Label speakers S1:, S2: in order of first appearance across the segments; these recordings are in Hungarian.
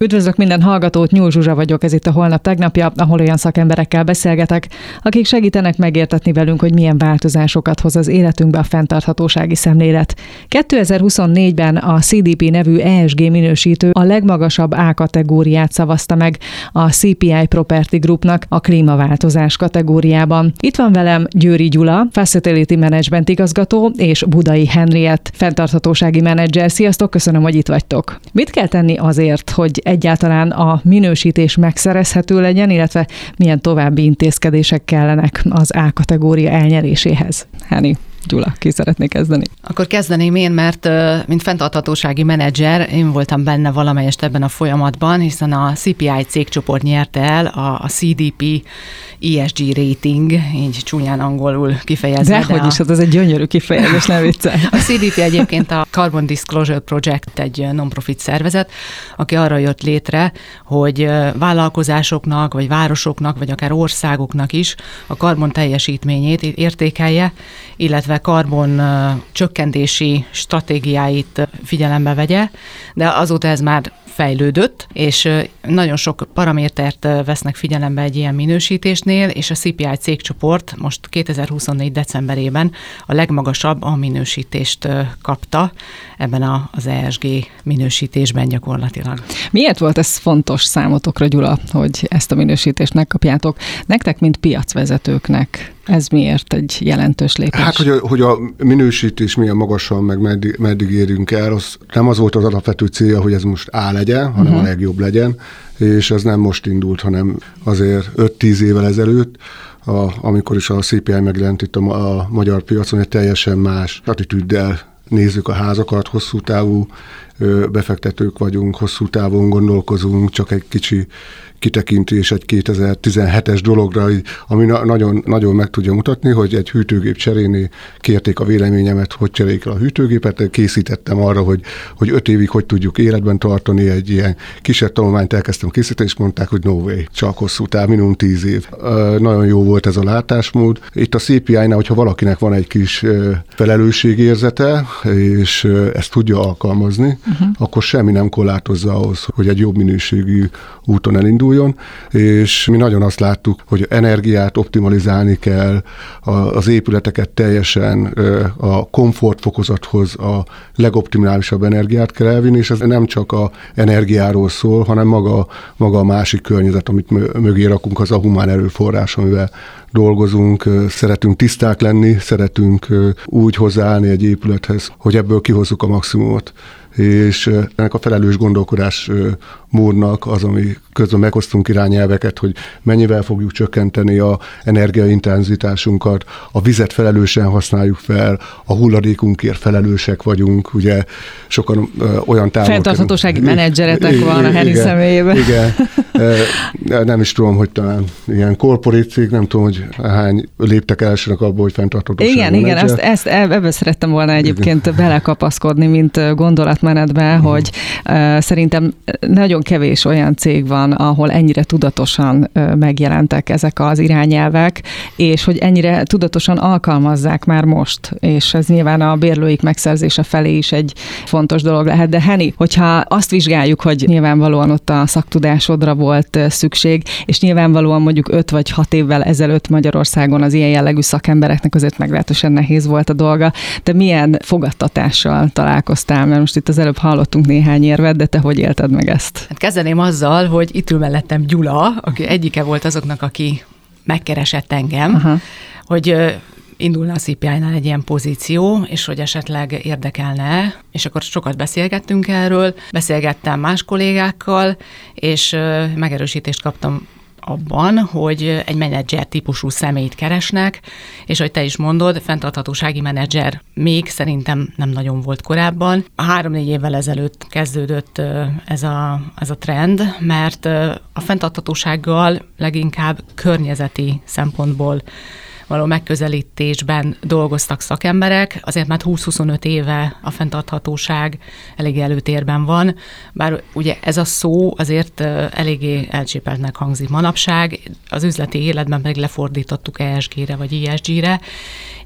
S1: Üdvözlök minden hallgatót, Nyúl Zsuzsa vagyok, ez itt a Holnap tegnapja, ahol olyan szakemberekkel beszélgetek, akik segítenek megértetni velünk, hogy milyen változásokat hoz az életünkbe a fenntarthatósági szemlélet. 2024-ben a CDP nevű ESG minősítő a legmagasabb A kategóriát szavazta meg a CPI Property Groupnak a klímaváltozás kategóriában. Itt van velem Győri Gyula, Facility Management igazgató, és Budai Henriett, fenntarthatósági menedzser. Sziasztok, köszönöm, hogy itt vagytok. Mit kell tenni azért, hogy egyáltalán a minősítés megszerezhető legyen, illetve milyen további intézkedések kellenek az A kategória elnyeréséhez? Henni, Gyula, ki szeretné kezdeni?
S2: Akkor kezdeném én, mert mint fenntarthatósági menedzser, én voltam benne valamelyest ebben a folyamatban, hiszen a CPI cégcsoport nyerte el a CDP ESG rating, így csúnyán angolul kifejezve.
S1: Dehogy is, ez egy gyönyörű kifejezés, ne viccelj.
S2: A CDP egyébként a Carbon Disclosure Project, egy non-profit szervezet, aki arra jött létre, hogy vállalkozásoknak, vagy városoknak, vagy akár országoknak is a karbon teljesítményét értékelje, illetve karbon csökkentési stratégiáit figyelembe vegye, de azóta ez már fejlődött, és nagyon sok paramétert vesznek figyelembe egy ilyen minősítésnél, és a CPI cégcsoport most 2024. decemberében a legmagasabb A minősítést kapta ebben az ESG minősítésben gyakorlatilag. Miért
S1: volt ez fontos számotokra, Gyula, hogy ezt a minősítést megkapjátok? Nektek, mint piacvezetőknek, ez miért egy jelentős lépés?
S3: Hát, hogy a minősítés milyen magasan, meg meddig érünk el, az nem az volt az alapvető célja, hogy ez most A legyen, hanem a legjobb legyen, és ez nem most indult, hanem azért 5-10 évvel ezelőtt, amikor is a CPI megjelent itt a magyar piacon, egy teljesen más attitűddel nézzük a házakat, hosszú távú befektetők vagyunk, hosszú távon gondolkozunk, csak egy kicsi kitekintés egy 2017-es dologra, ami nagyon, nagyon meg tudja mutatni, hogy egy hűtőgép cserénél kérték a véleményemet, hogy cseréljék el a hűtőgépet, készítettem arra, hogy 5 évig hogy tudjuk életben tartani, egy ilyen kisebb tanulmányt elkezdtem készíteni, és mondták, hogy no way, csak hosszú táv, minimum 10 év. Nagyon jó volt ez a látásmód. Itt a CPI-nál, hogyha valakinek van egy kis felelősségérzete, és ezt tudja alkalmazni, akkor semmi nem korlátozza ahhoz, hogy egy jobb minőségű úton elinduljon, és mi nagyon azt láttuk, hogy energiát optimalizálni kell, az épületeket teljesen a komfortfokozathoz a legoptimálisabb energiát kell elvinni, és ez nem csak a energiáról szól, hanem maga a másik környezet, amit mögé rakunk, az a humán erőforrás, amivel dolgozunk, szeretünk tiszták lenni, szeretünk úgy hozzáállni egy épülethez, hogy ebből kihozzuk a maximumot. És ennek a felelős gondolkodás módnak az, ami közben meghoztunk irányelveket, hogy mennyivel fogjuk csökkenteni a energiaintenzitásunkat, a vizet felelősen használjuk fel, a hulladékunkért felelősek vagyunk, ugye sokan olyan távol...
S1: Fenntarthatósági menedzseretek van a Henni személyében.
S3: Igen, nem is tudom, hogy talán ilyen korporét cég, nem tudom, hogy hány léptek elsőnek abból, hogy fenntarthatósági menedzser.
S1: Igen, ebbe szerettem volna egyébként belekapaszkodni, mint gondolatmenetbe, hogy szerintem nagyon kevés olyan cég van, ahol ennyire tudatosan megjelentek ezek az irányelvek, és hogy ennyire tudatosan alkalmazzák már most, és ez nyilván a bérlőik megszerzése felé is egy fontos dolog lehet. De Henni, hogyha azt vizsgáljuk, hogy nyilvánvalóan ott a szaktudásodra volt szükség, és nyilvánvalóan mondjuk 5 vagy 6 évvel ezelőtt Magyarországon az ilyen jellegű szakembereknek azért meglehetősen nehéz volt a dolga, de milyen fogadtatással találkoztál? Mert most itt az előbb hallottunk néhány érvet, de te hogy élted meg ezt?
S2: Hát kezdeném azzal, hogy itt ül mellettem Gyula, aki egyike volt azoknak, aki megkeresett engem, hogy indulna a CPI-nál egy ilyen pozíció, és hogy esetleg érdekelne, és akkor sokat beszélgettünk erről, beszélgettem más kollégákkal, és megerősítést kaptam abban, hogy egy menedzser típusú személyt keresnek, és hogy te is mondod, fenntarthatósági menedzser még szerintem nem nagyon volt korábban. 3-4 évvel ezelőtt kezdődött ez a trend, mert a fenntarthatósággal leginkább környezeti szempontból való megközelítésben dolgoztak szakemberek, azért már 20-25 éve a fenntarthatóság eléggé előtérben van, bár ugye ez a szó azért eléggé elcsépeltnek hangzik manapság, az üzleti életben pedig lefordítottuk ESG-re vagy ESG-re,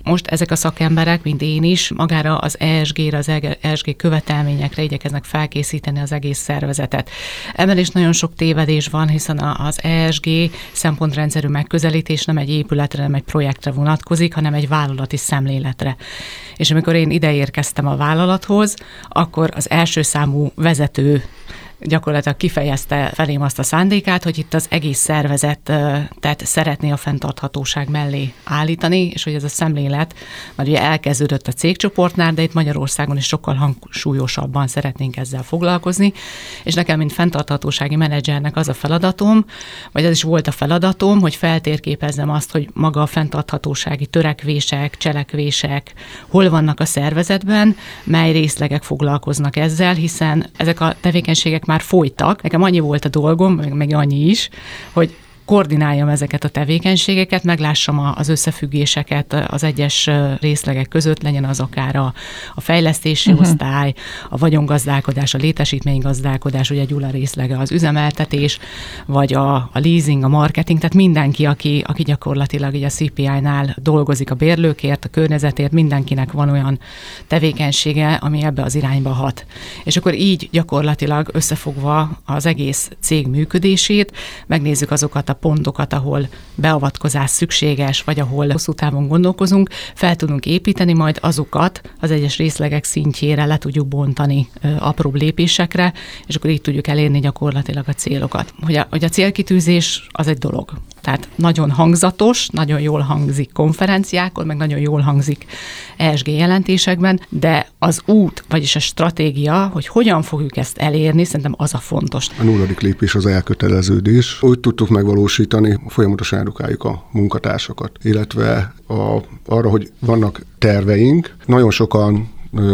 S2: most ezek a szakemberek, mint én is, magára az ESG-re, az ESG követelményekre igyekeznek felkészíteni az egész szervezetet. Ebben is nagyon sok tévedés van, hiszen az ESG szempontrendszerű megközelítés nem egy épületre, nem egy projektre vonatkozik, hanem egy vállalati szemléletre. És amikor én ide érkeztem a vállalathoz, akkor az első számú vezető gyakorlatilag kifejezte felém azt a szándékát, hogy itt az egész szervezetet szeretné a fenntarthatóság mellé állítani, és hogy ez a szemlélet már ugye elkezdődött a cégcsoportnál, de itt Magyarországon is sokkal hangsúlyosabban szeretnénk ezzel foglalkozni, és nekem, mint fenntarthatósági menedzsernek az a feladatom, vagy az is volt a feladatom, hogy feltérképezzem azt, hogy maga a fenntarthatósági törekvések, cselekvések hol vannak a szervezetben, mely részlegek foglalkoznak ezzel, hiszen ezek a tevékenységek már folytak. Nekem annyi volt a dolgom, meg annyi is, hogy koordináljam ezeket a tevékenységeket, meglássam az összefüggéseket az egyes részlegek között, legyen az akár a fejlesztési osztály, a vagyongazdálkodás, a létesítménygazdálkodás, ugye Gyula részlege az üzemeltetés, vagy a leasing, a marketing, tehát mindenki, aki gyakorlatilag így a CPI-nál dolgozik a bérlőkért, a környezetért, mindenkinek van olyan tevékenysége, ami ebbe az irányba hat. És akkor így gyakorlatilag összefogva az egész cég működését, megnézzük azokat a pontokat, ahol beavatkozás szükséges, vagy ahol hosszú távon gondolkozunk, fel tudunk építeni, majd azokat az egyes részlegek szintjére le tudjuk bontani apróbb lépésekre, és akkor így tudjuk elérni gyakorlatilag a célokat. Hogy a célkitűzés az egy dolog. Tehát nagyon hangzatos, nagyon jól hangzik konferenciákon, meg nagyon jól hangzik ESG jelentésekben, de az út, vagyis a stratégia, hogy hogyan fogjuk ezt elérni, szerintem az a fontos.
S3: A 0. lépés az elköteleződés. Úgy tudtuk megvalósítani, folyamatosan edukáljuk a munkatársakat, illetve arra, hogy vannak terveink. Nagyon sokan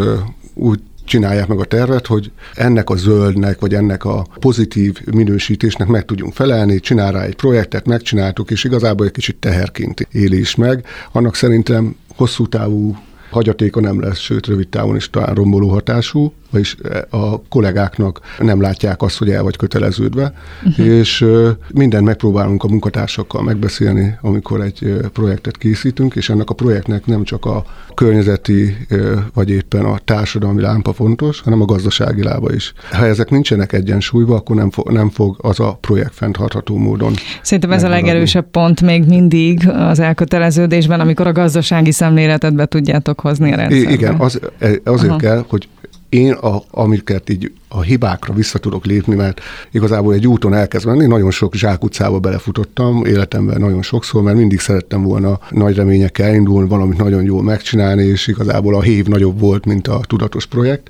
S3: úgy csinálják meg a tervet, hogy ennek a zöldnek, vagy ennek a pozitív minősítésnek meg tudjunk felelni, csinál rá egy projektet, megcsináltuk, és igazából egy kicsit teherként éli is meg. Annak szerintem hosszú távú hagyatéka nem lesz, sőt rövid távon is talán romboló hatású, vagyis a kollégáknak nem látják azt, hogy el vagy köteleződve, és mindent megpróbálunk a munkatársakkal megbeszélni, amikor egy projektet készítünk, és ennek a projektnek nem csak a környezeti, vagy éppen a társadalmi lámpa fontos, hanem a gazdasági lába is. Ha ezek nincsenek egyensúlyban, akkor nem fog az a projekt fenntartható módon.
S1: Szerintem ez a legerősebb pont még mindig az elköteleződésben, amikor a gazdasági szemléletet be tudjátok hozni a rendszerbe.
S3: Igen, azért kell, hogy én amiket így a hibákra vissza tudok lépni, mert igazából egy úton elkezd menni, nagyon sok zsákutcába belefutottam életemben nagyon sokszor, mert mindig szerettem volna nagy reményekkel elindulni, valamit nagyon jól megcsinálni, és igazából a hév nagyobb volt, mint a tudatos projekt,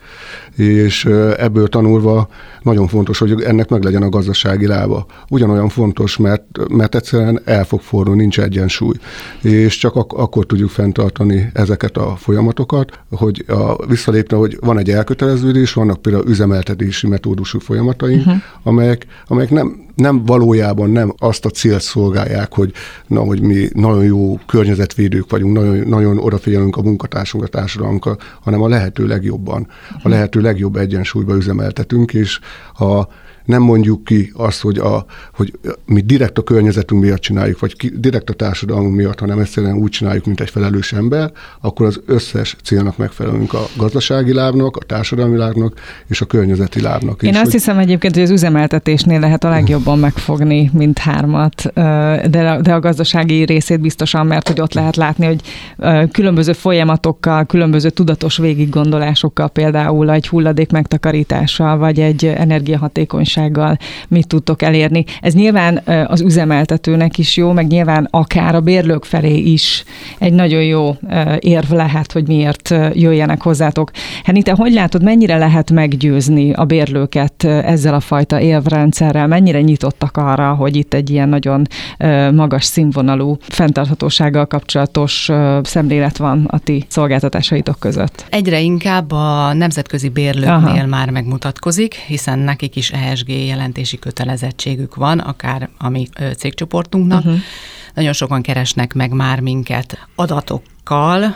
S3: és ebből tanulva nagyon fontos, hogy ennek meg legyen a gazdasági lába. Ugyanolyan fontos, mert egyszerűen el fog fordulni, nincs egyensúly, és csak akkor tudjuk fenntartani ezeket a folyamatokat, hogy visszalépne, hogy van egy elköteleződés, vannak például üzemeltetési metódusú folyamataink, amelyek nem valójában nem azt a célt szolgálják, hogy mi nagyon jó környezetvédők vagyunk, nagyon, nagyon odafigyelünk a munkatársunkra, a társadalmunkra, hanem a lehető legjobban, a lehető legjobb egyensúlyba üzemeltetünk, és ha nem mondjuk ki azt, hogy mi direkt a környezetünk miatt csináljuk, vagy direkt a társadalmunk miatt, hanem egyszerűen úgy csináljuk, mint egy felelős ember, akkor az összes célnak megfelelünk, a gazdasági lábnak, a társadalmi lábnak és a környezeti lábnak.
S1: Én azt hiszem egyébként, hogy az üzemeltetésnél lehet a legjobban megfogni mindhármat, de a gazdasági részét biztosan, mert hogy ott lehet látni, hogy különböző folyamatokkal, különböző tudatos végiggondolásokkal, például egy hulladék megtakarítással, vagy egy energiahatékonysággal mit tudtok elérni. Ez nyilván az üzemeltetőnek is jó, meg nyilván akár a bérlők felé is egy nagyon jó érv lehet, hogy miért jöjjenek hozzátok. Henni, te hogy látod, mennyire lehet meggyőzni a bérlőket ezzel a fajta érvrendszerrel? Mennyire nyitottak arra, hogy itt egy ilyen nagyon magas színvonalú fenntarthatósággal kapcsolatos szemlélet van a ti szolgáltatásaitok között?
S2: Egyre inkább a nemzetközi bérlőknél már megmutatkozik, hiszen nekik is ESG jelentési kötelezettségük van, akár a mi cégcsoportunknak. Nagyon sokan keresnek meg már minket adatokkal,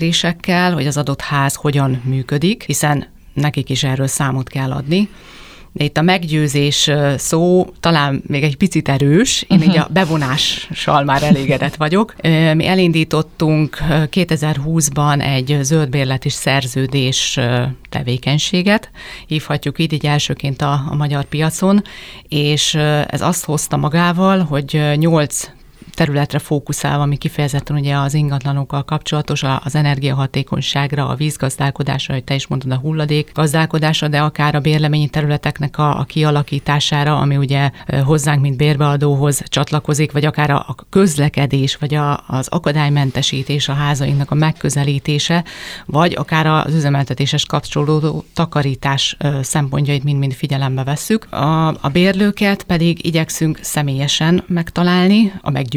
S2: adatbekérésekkel, hogy az adott ház hogyan működik, hiszen nekik is erről számot kell adni. Itt a meggyőzés szó talán még egy picit erős, én így a bevonással már elégedett vagyok. Mi elindítottunk 2020-ban egy zöldbérleti szerződés tevékenységet, hívhatjuk így elsőként a magyar piacon, és ez azt hozta magával, hogy 8 területre fókuszálva, ami kifejezetten ugye az ingatlanokkal kapcsolatos, az energiahatékonyságra, a vízgazdálkodásra, hogy te is mondtad, a hulladék gazdálkodásra, de akár a bérleményi területeknek a kialakítására, ami ugye hozzánk, mint bérbeadóhoz csatlakozik, vagy akár a közlekedés, vagy az akadálymentesítés, a házainknak a megközelítése, vagy akár az üzemeltetéshez kapcsolódó takarítás szempontjait mind-mind figyelembe vesszük. A bérlőket pedig igyekszünk személyesen megtalálni, a meggyőzéssel.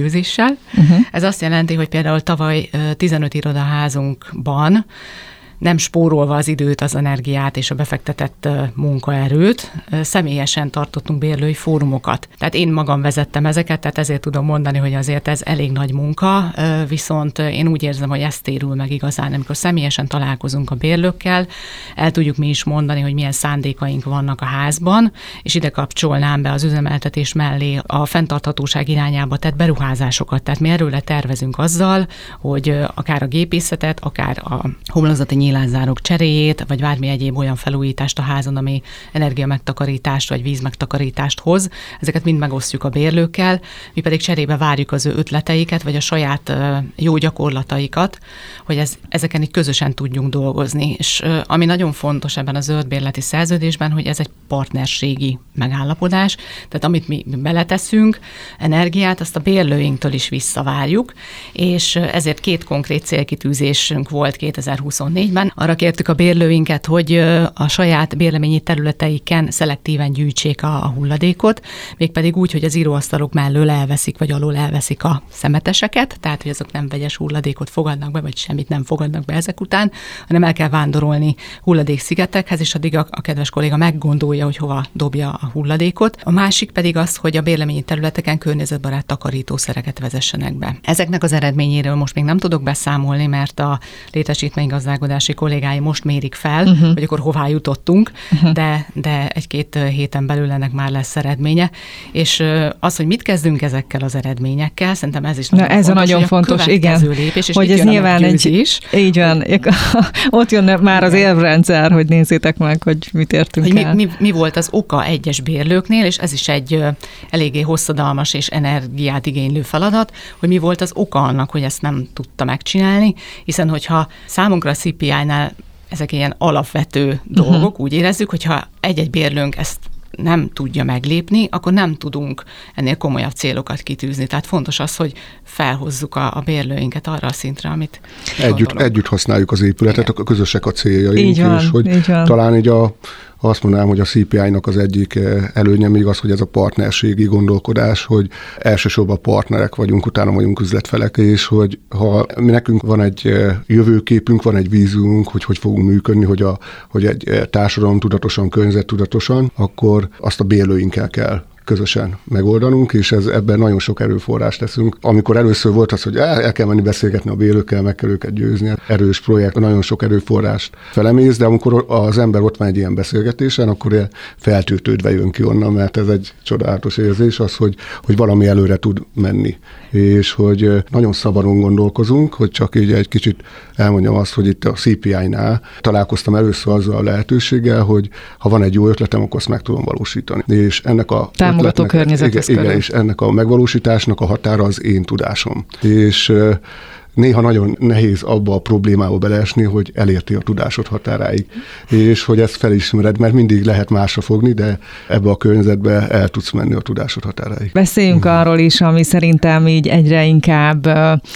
S2: Ez azt jelenti, hogy például tavaly 15 irodaházunkban nem spórolva az időt, az energiát és a befektetett munkaerőt, személyesen tartottunk bérlői fórumokat. Tehát én magam vezettem ezeket, tehát ezért tudom mondani, hogy azért ez elég nagy munka, viszont én úgy érzem, hogy ez térül meg igazán, amikor személyesen találkozunk a bérlőkkel, el tudjuk mi is mondani, hogy milyen szándékaink vannak a házban, és ide kapcsolnám be az üzemeltetés mellé a fenntarthatóság irányába tett beruházásokat. Tehát mi erről tervezünk azzal, hogy akár a gépészetet, akár a homlokzati nyílászárok cseréjét, vagy bármi egyéb olyan felújítást a házon, ami energiamegtakarítást vagy vízmegtakarítást hoz. Ezeket mind megosztjuk a bérlőkkel, mi pedig cserébe várjuk az ő ötleteiket, vagy a saját jó gyakorlataikat, hogy ezeken így közösen tudjunk dolgozni. És ami nagyon fontos ebben a zöldbérleti szerződésben, hogy ez egy partnerségi megállapodás, tehát amit mi beleteszünk, energiát, azt a bérlőinktől is visszavárjuk, és ezért 2 konkrét célkitűzésünk volt 2024-ben. Arra kértük a bérlőinket, hogy a saját bérleményi területeiken szelektíven gyűjtsék a hulladékot, mégpedig úgy, hogy az íróasztalok mellől elveszik, vagy alól elveszik a szemeteseket, tehát hogy azok nem vegyes hulladékot fogadnak be, vagy semmit nem fogadnak be ezek után, hanem el kell vándorolni hulladékszigetekhez, és addig a kedves kolléga meggondolja, hogy hova dobja a hulladékot. A másik pedig az, hogy a bérleményi területeken környezetbarát takarítószereket vezessenek be. Ezeknek az eredményéről most még nem tudok beszámolni, mert a létesítménygazdálkodási kollégái most mérik fel, hogy akkor hová jutottunk, de 1-2 héten belül ennek már lesz eredménye. És az, hogy mit kezdünk ezekkel az eredményekkel, szerintem ez is nagyon fontos,
S1: igen.
S2: Lépés, és
S1: hogy ez nyilván így van, ott jön már az érvrendszer, hogy nézzétek meg, hogy mit értünk
S2: hogy
S1: el.
S2: Mi volt az oka egyes bérlőknél, és ez is egy eléggé hosszadalmas és energiát igénylő feladat, hogy mi volt az oka annak, hogy ezt nem tudta megcsinálni, hiszen hogyha számunkra a CPI-nál ezek ilyen alapvető dolgok, úgy érezzük, hogyha egy-egy bérlőnk ezt nem tudja meglépni, akkor nem tudunk ennél komolyabb célokat kitűzni. Tehát fontos az, hogy felhozzuk a bérlőinket arra a szintre, amit
S3: együtt használjuk az épületet, a közösek a céljaink,
S1: így van,
S3: és hogy talán így azt mondanám, hogy a CPI-nak az egyik előnye még az, hogy ez a partnerségi gondolkodás, hogy elsősorban partnerek vagyunk, utána vagyunk üzletfelek, és hogy ha nekünk van egy jövőképünk, van egy víziónk, hogy fogunk működni, hogy egy társadalom tudatosan, környezet tudatosan, akkor azt a bérlőinkkel kell közösen megoldanunk, és ebben nagyon sok erőforrást teszünk. Amikor először volt az, hogy el kell menni beszélgetni a bérlőkkel, meg kell őket győzni, erős projekt, nagyon sok erőforrást felemész, de amikor az ember ott van egy ilyen beszélgetésen, akkor feltöltődve jön ki onnan, mert ez egy csodálatos érzés az, hogy valami előre tud menni. És hogy nagyon szabadon gondolkozunk, hogy csak így egy kicsit elmondjam azt, hogy itt a CPI-nál találkoztam először azzal a lehetőséggel, hogy ha van egy jó ötletem, akkor azt meg tudom valósítani. És ennek a
S1: támogató környezethez
S3: igen, és ennek a megvalósításnak a határa az én tudásom. És néha nagyon nehéz abba a problémába beleesni, hogy elérti a tudásod határáig. És hogy ezt felismered, mert mindig lehet másra fogni, de ebbe a környezetbe el tudsz menni a tudásod határáig.
S1: Beszéljünk arról is, ami szerintem így egyre inkább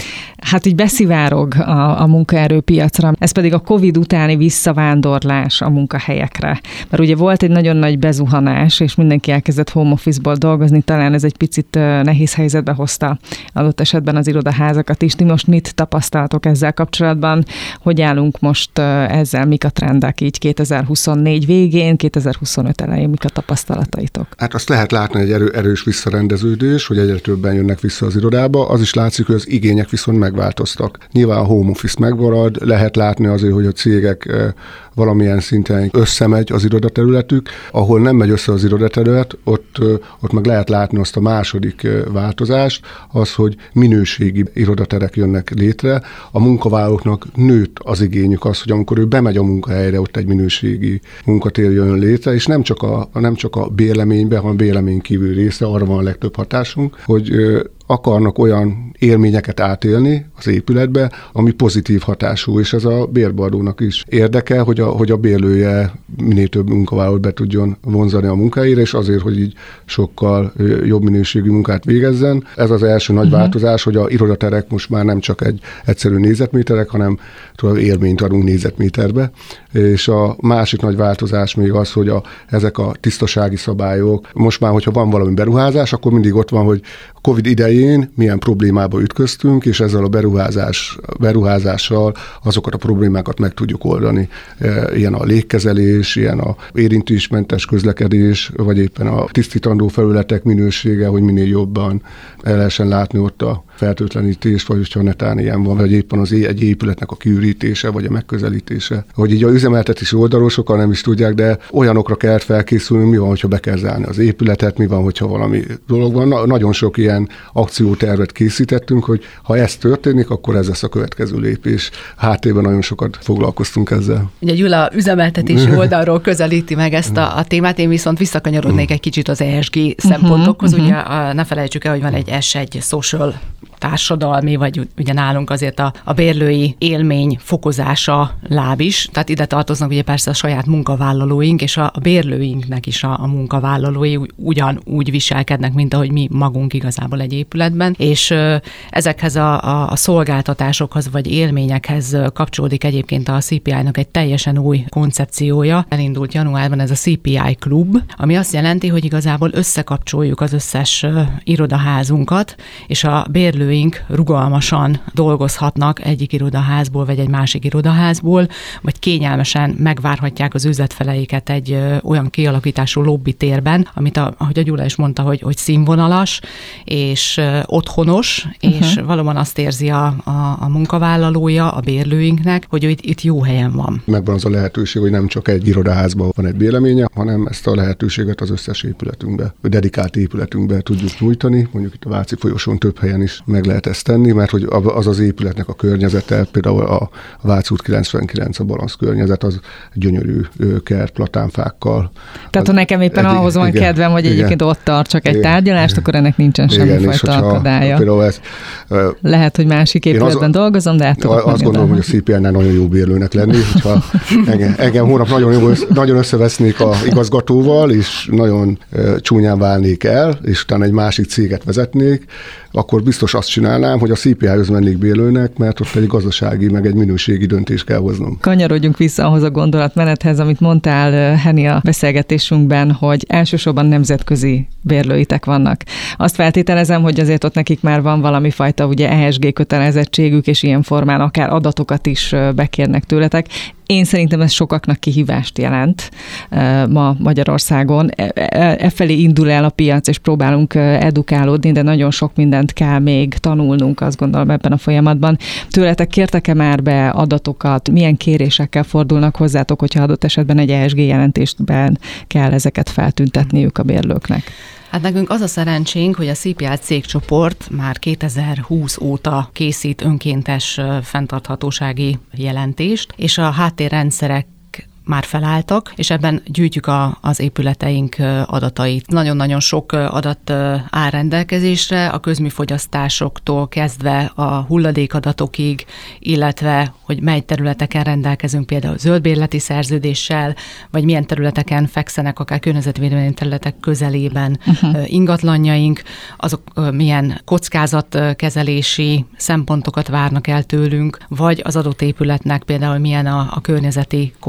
S1: így beszivárog a munkaerőpiacra. Ez pedig a Covid utáni visszavándorlás a munkahelyekre. Mert ugye volt egy nagyon nagy bezuhanás, és mindenki elkezdett home office-ból dolgozni, talán ez egy picit nehéz helyzetbe hozta adott esetben az irodaházakat is. Ti most mit mit tapasztaltok ezzel kapcsolatban? Hogy állunk most ezzel? Mik a trendek így 2024 végén, 2025 elején? Mik a tapasztalataitok?
S3: Hát azt lehet látni egy erős visszarendeződés, hogy egyre többen jönnek vissza az irodába. Az is látszik, hogy az igények viszont megváltoztak. Nyilván a home office megmarad, lehet látni azért, hogy a cégek valamilyen szinten összemegy az irodaterületük. Ahol nem megy össze az irodaterület, ott meg lehet látni azt a második változást, az, hogy minőségi irodaterek jönnek létre. A munkavállalóknak nőtt az igényük az, hogy amikor ő bemegy a munkahelyre, ott egy minőségi munkatér jön létre, és nem csak a bérleménybe, hanem a bérlemény kívül része, arra van a legtöbb hatásunk, hogy akarnak olyan élményeket átélni az épületbe, ami pozitív hatású, és ez a bérbeadónak is érdeke, hogy a bérlője minél több munkavállalót be tudjon vonzani a munkahelyére, és azért, hogy így sokkal jobb minőségű munkát végezzen. Ez az első nagy változás, hogy a irodaterek most már nem csak egy egyszerű négyzetméterek, hanem élményt adunk négyzetméterbe. És a másik nagy változás még az, hogy ezek a tisztasági szabályok, most már, hogyha van valami beruházás, akkor mindig ott van, hogy a Covid idején milyen problémába ütköztünk, és ezzel a beruházással azokat a problémákat meg tudjuk oldani. Ilyen a légkezelés, ilyen a érintésmentes közlekedés, vagy éppen a tisztítandó felületek minősége, hogy minél jobban el lehessen látni ott a fertőtlenítést, vagy hogyha netán ilyen van, vagy éppen egy épületnek a kiürítése, vagy a megközelítése. Hogy így a üzemeltetési oldalról sokan nem is tudják, de olyanokra kell felkészülni, mi van, hogyha be kell zárni az épületet, mi van, hogyha valami dolog van. Nagyon sok ilyen akciótervet készítettünk, hogy ha ez történik, akkor ez lesz a következő lépés. Háttérben nagyon sokat foglalkoztunk ezzel.
S2: Ugye Gyula üzemeltetési oldalról közelíti meg ezt a témát, én viszont visszakanyarodnék egy kicsit az ESG szempontokhoz. Ugye ne felejtsük el, hogy van egy S1 social társadalmi, vagy ugye nálunk azért a bérlői élmény fokozása láb is, tehát ide tartoznak ugye persze a saját munkavállalóink, és a bérlőinknek is a munkavállalói ugyanúgy viselkednek, mint ahogy mi magunk igazából egy épületben, és ezekhez a szolgáltatásokhoz vagy élményekhez kapcsolódik egyébként a CPI-nak egy teljesen új koncepciója. Elindult januárban ez a CPI Klub, ami azt jelenti, hogy igazából összekapcsoljuk az összes irodaházunkat, és a bérlőink rugalmasan dolgozhatnak egyik irodaházból, vagy egy másik irodaházból, vagy kényelmesen megvárhatják az üzletfeleiket egy olyan kialakítású lobbitérben, amit ahogy a Gyula is mondta, hogy színvonalas, és otthonos, és valóban azt érzi a munkavállalója a bérlőinknek, hogy itt jó helyen van.
S3: Megvan az a lehetőség, hogy nem csak egy irodaházban van egy bérleménye, hanem ezt a lehetőséget az összes épületünkbe, dedikált épületünkbe tudjuk nyújtani, mondjuk itt a Váci folyosón több helyen is meg lehet ezt tenni, mert hogy az épületnek a környezete, például a Váci út 99, a balansz környezet, az gyönyörű kert, platánfákkal.
S1: Tehát ha nekem éppen ahhoz van kedvem, hogy egyébként ott tartsak egy tárgyalást, akkor ennek nincsen semmifajta akadálya. Lehet, hogy másik épületben dolgozom, de
S3: azt gondolom, hogy a CPI-nál nagyon jó bérlőnek lenni, hogyha engem hónap nagyon összevesznék a igazgatóval, és nagyon csúnyán válnék el, és utána egy másik céget vezetnék, akkor biztos azt csinálnám, hogy a CPI-höz mennék bérlőnek, mert ott egy gazdasági, meg egy minőségi döntést kell hoznom.
S1: Kanyarodjunk vissza ahhoz a gondolatmenethez, amit mondtál, Henny, a beszélgetésünkben, hogy elsősorban nemzetközi bérlőitek vannak. Azt feltételezem, hogy azért ott nekik már van valami fajta ugye ESG kötelezettségük, és ilyen formán akár adatokat is bekérnek tőletek. Én szerintem ez sokaknak kihívást jelent ma Magyarországon. Efelé indul el a piac, és próbálunk edukálódni, de nagyon sok mindent kell még tanulnunk, azt gondolom ebben a folyamatban. Tőletek kértek-e már be adatokat? Milyen kérésekkel fordulnak hozzátok, hogyha adott esetben egy ESG jelentésben kell ezeket feltüntetniük a bérlőknek?
S2: Hát nekünk az a szerencsénk, hogy a CPI cégcsoport már 2020 óta készít önkéntes fenntarthatósági jelentést, és a háttérrendszerek már felálltak, és ebben gyűjtjük az épületeink adatait. Nagyon-nagyon sok adat áll rendelkezésre, a közműfogyasztásoktól kezdve a hulladékadatokig, illetve hogy mely területeken rendelkezünk például zöldbérleti szerződéssel, vagy milyen területeken fekszenek akár környezetvédelmi területek közelében ingatlanjaink, azok milyen kockázatkezelési szempontokat várnak el tőlünk, vagy az adott épületnek például milyen a környezeti kockázat,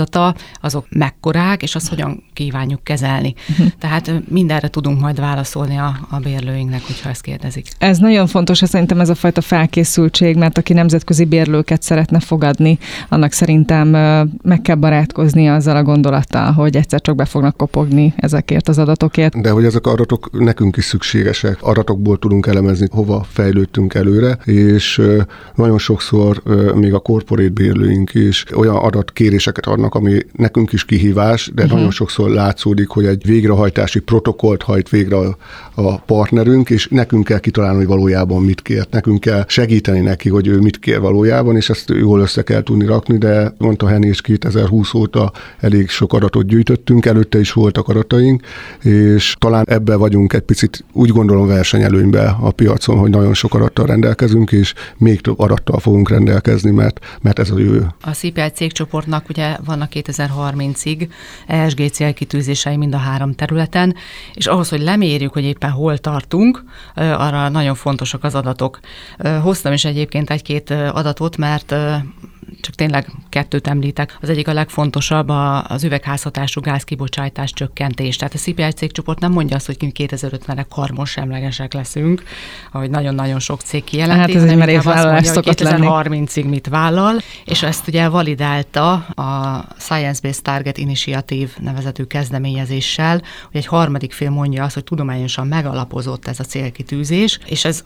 S2: kockázata, azok mekkorák, és azt hogyan kívánjuk kezelni. Tehát mindenre tudunk majd válaszolni a bérlőinknek, hogyha ezt kérdezik.
S1: Ez nagyon fontos, szerintem ez a fajta felkészültség, mert aki nemzetközi bérlőket szeretne fogadni, annak szerintem meg kell barátkozni azzal a gondolattal, hogy egyszer csak be fognak kopogni ezekért az adatokért.
S3: De hogy ezek az adatok nekünk is szükségesek. Adatokból tudunk elemezni, hova fejlődtünk előre, és nagyon sokszor még a korporét bérlőink is olyan adatkéréseket adnak, ami nekünk is kihívás, de nagyon sokszor látszódik, hogy egy végrehajtási protokollt hajt végre a partnerünk, és nekünk kell kitalálni, hogy valójában mit kért. Nekünk kell segíteni neki, hogy ő mit kér valójában, és ezt jól össze kell tudni rakni, de mondta Henny is 2020 óta elég sok adatot gyűjtöttünk, előtte is voltak adataink, és talán ebben vagyunk egy picit, úgy gondolom, versenyelőnyben a piacon, hogy nagyon sok adattal rendelkezünk, és még több adattal fogunk rendelkezni, mert ez a jövő.
S2: A CPI cégcsoportnak ugye vannak 2030-ig ESG célkitűzései mind a 3 területen, és ahhoz, hogy lemérjük, hogy éppen hol tartunk, arra nagyon fontosak az adatok. Hoztam is egyébként 1-2 adatot, mert csak tényleg 2 említek. Az egyik a legfontosabb az üvegházhatású gázkibocsátás csökkentés. Tehát a CPI cégcsoport nem mondja azt, hogy 2050-re karbonsemlegesek leszünk, ahogy nagyon-nagyon sok cég kijelenti.
S1: Hát ez egy merész vállalás szokott lenni.
S2: 2030-ig mit vállal, és ezt ugye validálta a Science Based Target Initiative nevezetű kezdeményezéssel, hogy egy harmadik fél mondja azt, hogy tudományosan megalapozott ez a célkitűzés, és ez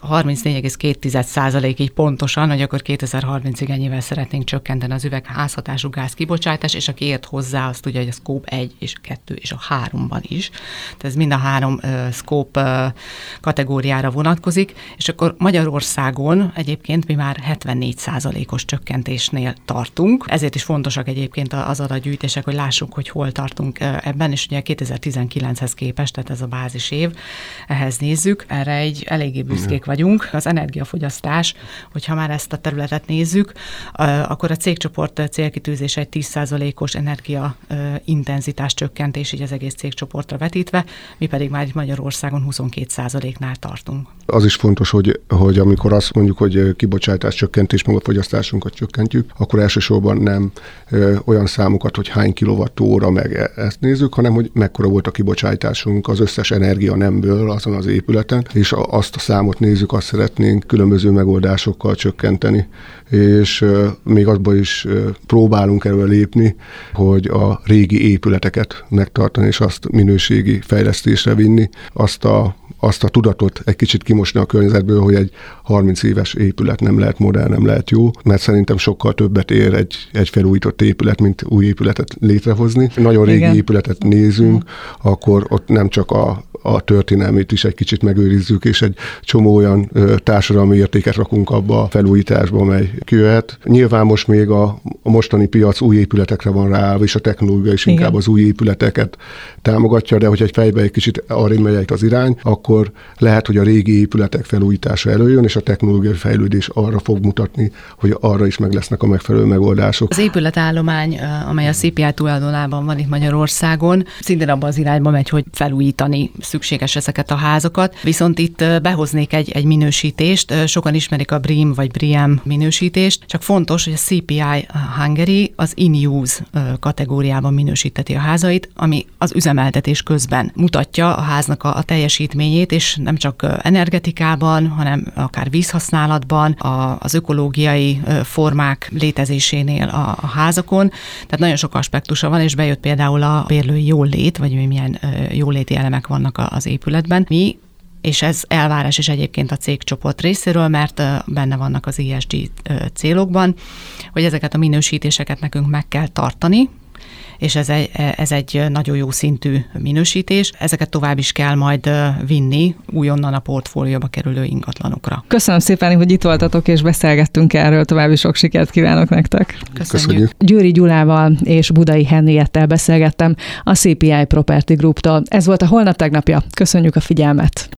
S2: 34,2% így pontosan, hogy akkor 2030-ig ennyivel szeretnénk csökkenteni az üvegházhatású gáz kibocsátás, és aki ért hozzá, azt tudja, hogy a Scope 1 és 2 és a 3-ban is. Tehát ez mind a 3 Scope kategóriára vonatkozik, és akkor Magyarországon egyébként mi már 74%-os csökkentésnél tartunk. Ezért is fontosak egyébként az adatgyűjtések, hogy lássuk, hogy hol tartunk ebben, és ugye 2019-hez képest, tehát ez a bázis év, ehhez nézzük. Erre egy eléggé büszkék vagyunk. Az energiafogyasztás, hogyha már ezt a területet nézzük, akkor a cégcsoport célkitűzése egy 10%-os energiaintenzitás csökkentés, így az egész cégcsoportra vetítve, mi pedig már itt Magyarországon 22%-nál tartunk. Az
S3: is fontos, hogy amikor azt mondjuk, hogy kibocsátás csökkentés, meg a fogyasztásunkat csökkentjük, akkor elsősorban nem olyan számokat, hogy hány kilowattóra meg ezt nézzük, hanem hogy mekkora volt a kibocsátásunk az összes energia nemből azon az épületen, és azt a számot nézzük, azt szeretnénk különböző megoldásokkal csökkenteni. És még abban is próbálunk erről lépni, hogy a régi épületeket megtartani, és azt minőségi fejlesztésre vinni, azt a tudatot egy kicsit kimosni a környezetből, hogy egy 30 éves épület nem lehet modern, nem lehet jó, mert szerintem sokkal többet ér egy felújított épület, mint új épületet létrehozni. Nagyon régi épületet nézünk, akkor ott nem csak a történelmét is egy kicsit megőrizzük, és egy csomó olyan társadalmi értéket rakunk abba a felújításba, amely kijöhet. Nyilván most még a mostani piac új épületekre van ráállva, és a technológia is inkább az új épületeket támogatja, de hogyha egy fejbe egy kicsit arra megy az irány, akkor lehet, hogy a régi épületek felújítása előjön, és a technológiai fejlődés arra fog mutatni, hogy arra is meg lesznek a megfelelő megoldások. Az épületállomány, amely a CPI tulajdonában van itt Magyarországon, szintén abban az irányba megy, hogy felújítani szükséges ezeket a házakat. Viszont itt behoznék egy minősítést. Sokan ismerik a BREEAM vagy BREEAM minősítést, csak fontos, hogy a CPI Hungary az in-use kategóriában minősíteti a házait, ami az üzemeltetés közben mutatja a háznak a teljesítményét, és nem csak energetikában, hanem akár vízhasználatban, az ökológiai formák létezésénél a házakon. Tehát nagyon sok aspektusa van, és bejött például a bérlői jólét, vagy milyen jóléti elemek vannak az épületben. És ez elvárás is egyébként a cégcsoport részéről, mert benne vannak az ESG célokban, hogy ezeket a minősítéseket nekünk meg kell tartani, és ez egy nagyon jó szintű minősítés. Ezeket tovább is kell majd vinni újonnan a portfólióba kerülő ingatlanokra. Köszönöm szépen, hogy itt voltatok, és beszélgettünk erről. További sok sikert kívánok nektek. Köszönjük. Győri Gyulával és Budai Henriettel beszélgettem a CPI Property Group-tól. Ez volt a Holnap tegnapja. Köszönjük a figyelmet.